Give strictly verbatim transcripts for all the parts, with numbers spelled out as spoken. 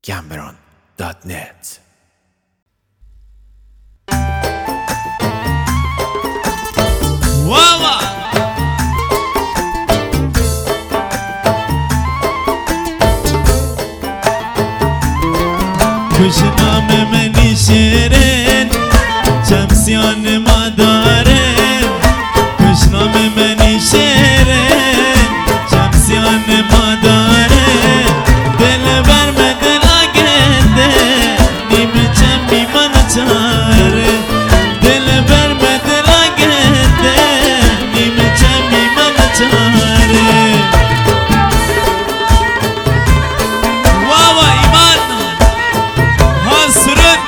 گمبران دات نت. واوا کشنام منی شیرین شمسیان ما دارین کشنام منی شیرین شمسیان ما دارین دل بر مدل آگنده نیم چمی من چاره دل بر مدل آگنده نیم چمی من چاره واوا ایمان حسرت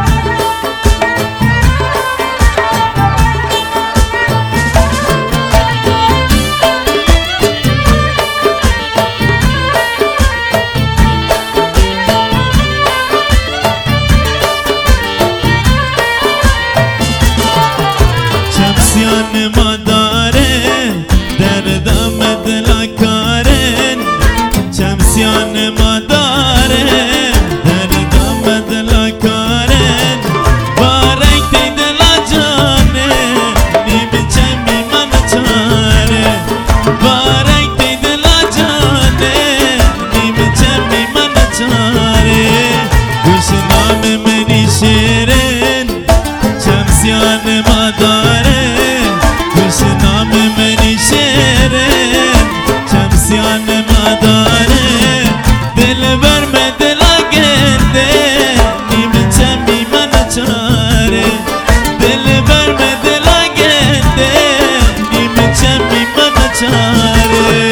شمسیان ما داره دردم دل کارن شمسیان ما داره دردم دل کارن بارک تی دل جانه نیم چمی من چاره بارک تی دل جانه نیم چمی من چاره گوش نام منی شیرین شمسیان ما داره گوش نام منی شیرین شمسیان ما داره دل بر من دل آگنده نیم چمی من چاره دل بر من دل آگنده نیم چمی من چاره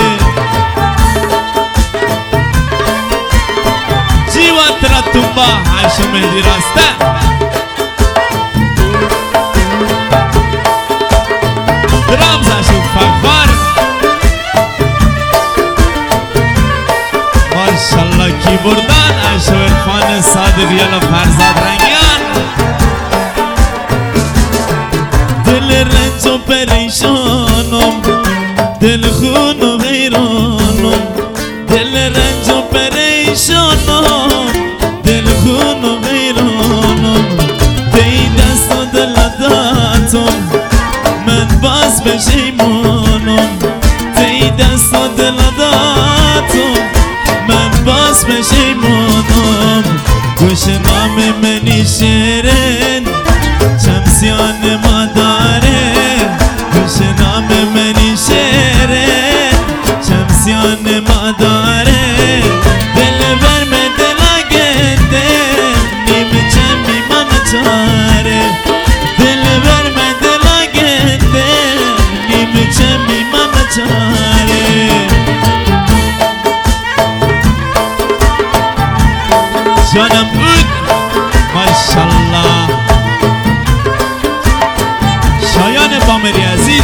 جیوان ترا تنبا عایشو مهدی راسته رمزش و فخر ماشالله کی بردن عایشو عرفان صادقیان و فرزاد رنگیان دل رنج و پریشانم دل خون و غیرانم دل رنج و پریشانم دل خون و غیرانم دی دست و دل داتم من باز پشیمانم تی دست و دل داتم من باز پشیمانم گوش نام منی شیرین شمسیان ما داره گوش نام منی شیرین شمسیان ما داره دل بر من دل آگنده نیم چمی من چاره دل بر من دل آگنده نیم چمی من چاره جانم بود ماشالله شایان بامری عزیز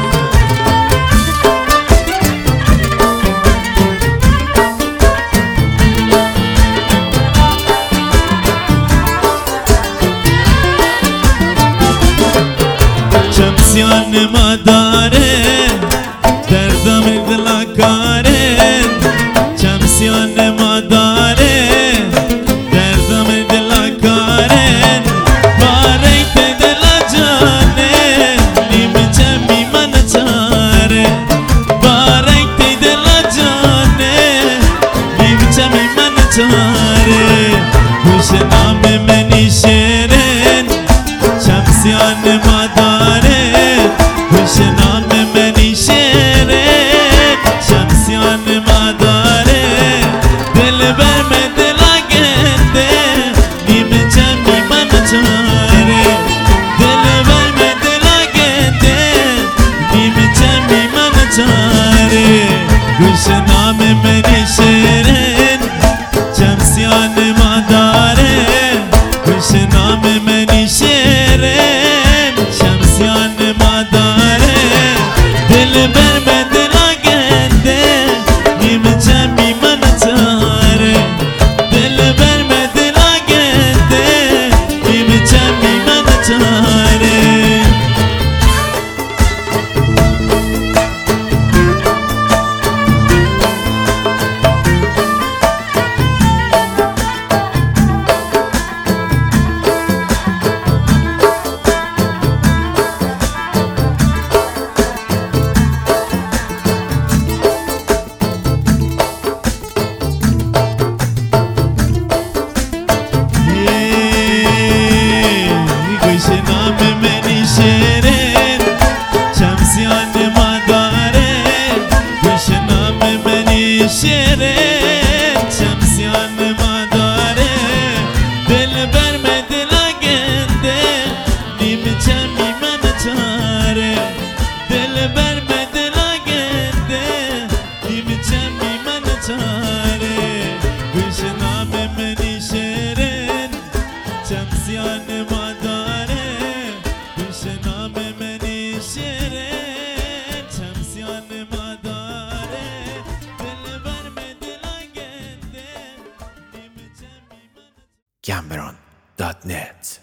شمسیان ما داره دردم دل کاره شمسیان ما داره دردم دل کاره بارک تی دل جانه نیم چمی من چاره بارک تی دل جانه نیم چمی من چاره گوش نام منی شیرین شمسیان ما داره گوش نام منی شیرین شمسیان ما داره دل بر من دل آگنده نیم چمی من چاره دل بر من دل آگنده نیم چمی من چاره گوش نام منی شیرین شمسیان ما داره گوش نام منی شیرین شمسیان ما داره دل بر من دل آگنده نیم چمی من چاره دل بر من دل آگنده نیم چمی من چاره Cameron dot net